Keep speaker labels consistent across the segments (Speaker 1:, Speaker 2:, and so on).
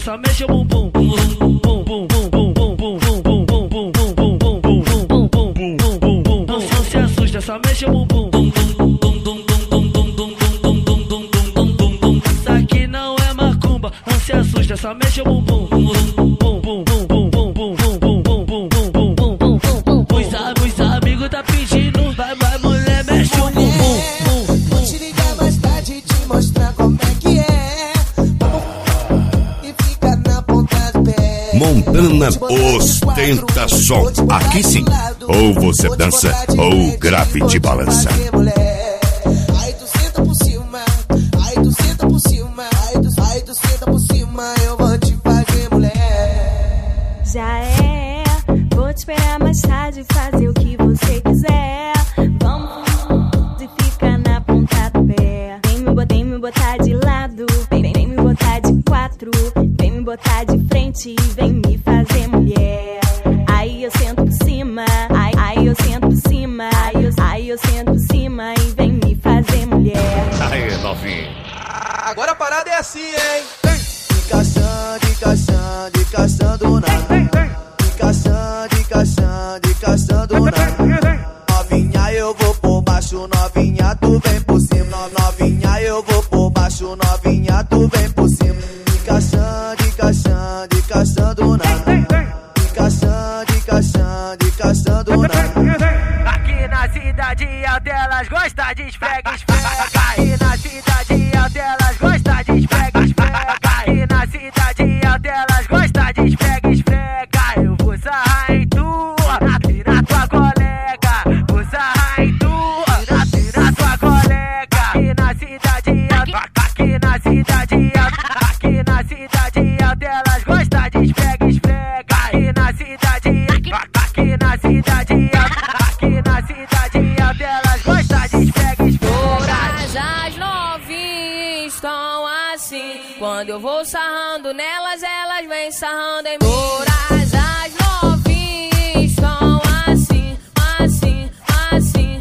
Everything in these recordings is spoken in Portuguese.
Speaker 1: só mexe o bumbum. Bum bum bum bum bum bum bum bum bum bum bum bum bum bum bum bum. Não se assusta, só mexe o bumbum. Isso aqui não é macumba, não se assusta, só mexe o bumbum. Os amigos tá pedindo, vai mulher, mexe o bumbum.
Speaker 2: Vou te ligar mais tarde e te mostrar como é que é. E fica na ponta do pé.
Speaker 3: Montana ostenta som. Aqui sim, ou você dança ou o grave te balança.
Speaker 2: Aí tu senta por cima, aí tu senta por cima, aí tu senta por cima, eu vou te fazer mulher.
Speaker 4: Já é, vou te esperar mais tarde, fazer o que você quiser. Vamos e fica na ponta do pé. Vem me botar de lado, vem me botar de quatro, vem me botar de frente e vem me fazer mulher. Aí eu sento por cima, aí eu sento por cima, aí eu sento por cima e vem me fazer mulher.
Speaker 3: Aí, novinho.
Speaker 2: Agora a parada é assim, hein? De caçando na. De caçando na. Novinha eu vou por baixo, novinha tu vem por cima. Novinha eu vou por baixo, novinha tu vem por cima. De caçando na. De caçando na.
Speaker 1: Aqui na cidade alta elas gostam de esfrega, esfrega. Aqui na cidade alta elas gostam de esfrega, esfrega. Aqui na cidade alta elas gostam de esfrega, esfrega. Eu vou sarrar em tu e na tua colega. Vou sarrar em tu e na tua colega. Aqui na cidade alta, aqui na cidade alta, aqui na cidade alta elas gostam de esfrega, esfrega. Aqui na cidade, aqui na cidade alta, aqui na cidade alta elas gostam de esfrega, esfrega.
Speaker 4: As novinhas estão assim, quando eu vou sarrando nelas, elas vêm sarrando em mim. As novinhas estão assim, assim, assim,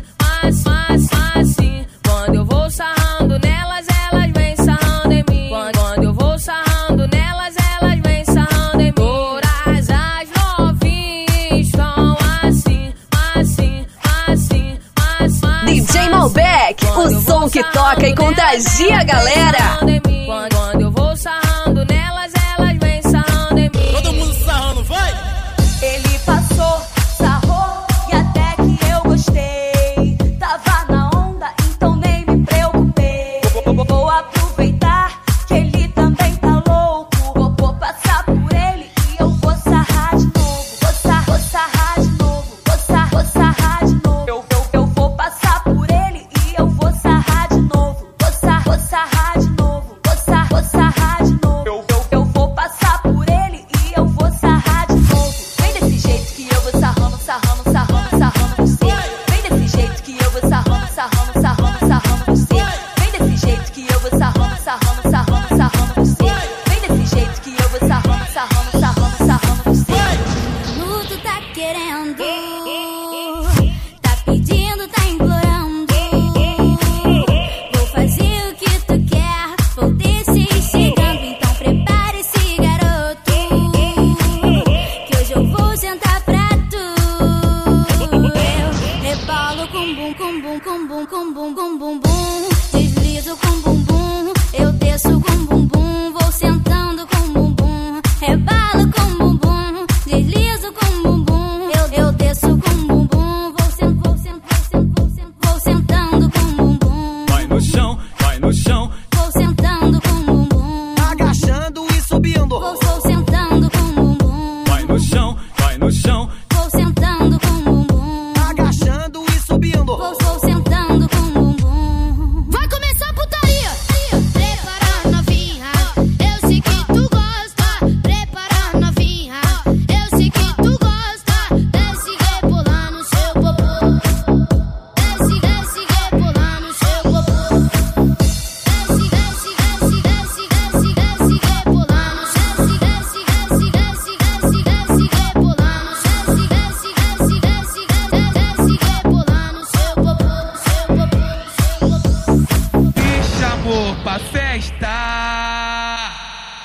Speaker 4: assim. Quando eu vou sarrando nelas, elas vêm sarrando em mim. Quando eu vou sarrando nelas, elas vêm sarrando em mim. As novinhas estão assim, assim, assim, assim.
Speaker 5: DJ Malbec, o som que toca e contagia a galera.
Speaker 4: Quando eu vou sarrando nelas, elas vêm sarrando em mim.
Speaker 2: Todo mundo sarrando, vai!
Speaker 4: Ele passou, sarrou e até que eu gostei. Tava na onda, então nem me preocupei. Vou aproveitar que ele também tá louco. Vou passar por ele e eu vou sarrar de novo. Vou sarrar de novo. Vou sarrar de novo. Eu vou passar por ele e eu vou sarrar de novo. Vou sarrar de novo. Vou sarrar de novo. Eu vou passar por ele e eu vou sarrar de novo. Vem desse jeito que eu vou sarrando, sarrando, sarrando, sarrando você. Vem desse jeito que eu vou sarrando, sarrando, sarrando, sarrando você. Vem desse jeito que eu vou sarrando, sarrando, sarrando, sarrando você. Vem desse jeito que eu vou sarrando, sarrando, sarrando, sarrando você.
Speaker 6: Tu tá querendo, tá pedindo, tá implorando. Vou fazer o que tu quer, vou descer chegando. Então prepare-se, garoto, que hoje eu vou sentar pra tu. Eu rebolo com bum, com bum, com bum, com bum, com bum, bum. Deslizo com bumbum, eu desço com bumbum. Vou sentando com bumbum, rebalo com bumbum. Deslizo com bumbum, eu desço com bumbum. Vou sentando com bumbum.
Speaker 1: Vai no chão, vai no chão.
Speaker 6: Vou sentando com bumbum.
Speaker 2: Agachando e subindo.
Speaker 6: Vou sentando com bumbum.
Speaker 1: Vai no chão, vai no chão.
Speaker 6: Vou sentando com bumbum.
Speaker 2: Agachando e subindo.
Speaker 6: Vou sentando com bumbum. Vai começar a putaria. Prepara novinha, eu sei que tu gosta. Prepara novinha.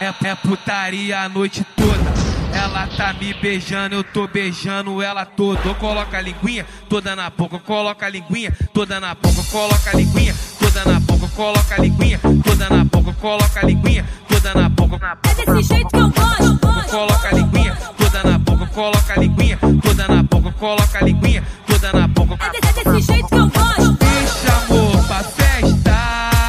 Speaker 7: É putaria a noite toda. Ela tá me beijando, eu tô beijando ela toda. Eu coloco a linguinha toda na boca, coloca a linguinha toda na boca, coloca a linguinha toda na boca, coloca a linguinha toda na boca, coloca a linguinha toda na boca,
Speaker 4: É desse jeito que eu gosto.
Speaker 7: coloca a linguinha toda na boca, coloca a linguinha toda na boca, coloca a linguinha toda na boca.
Speaker 4: É desse jeito que eu gosto.
Speaker 7: Me chamou pra festa.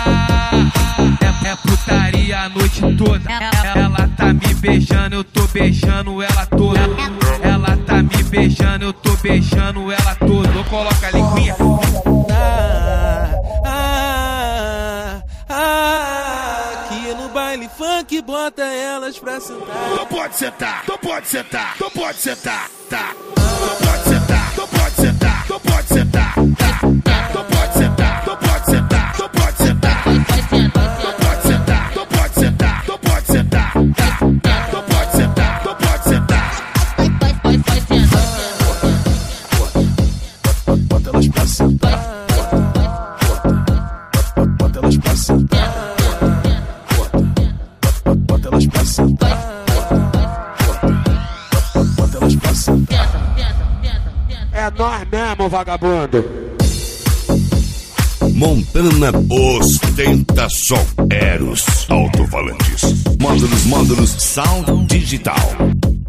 Speaker 7: É putaria a noite toda. Ela tá me beijando, eu tô beijando ela toda. Ela tá me beijando, eu tô beijando ela toda. Eu coloco a linguinha.
Speaker 8: Aqui no baile funk bota elas pra sentar.
Speaker 3: Tu pode sentar, tu pode sentar, tu pode sentar, tá. Tu pode sentar, tu pode sentar, tu pode sentar, tá. Tu pode sentar, tu pode sentar, tu pode sentar. Tu pode sentar, tu pode sentar, tu pode sentar, tá. Tu pode sentar, tu pode sentar. Bota elas pra sentar. Bota elas pra sentar. Bota elas pra sentar. Bota elas pra sentar.
Speaker 9: É nós mesmo, vagabundo.
Speaker 3: Montana ostentação. Eros alto-falantes. Módulos Sound Digital.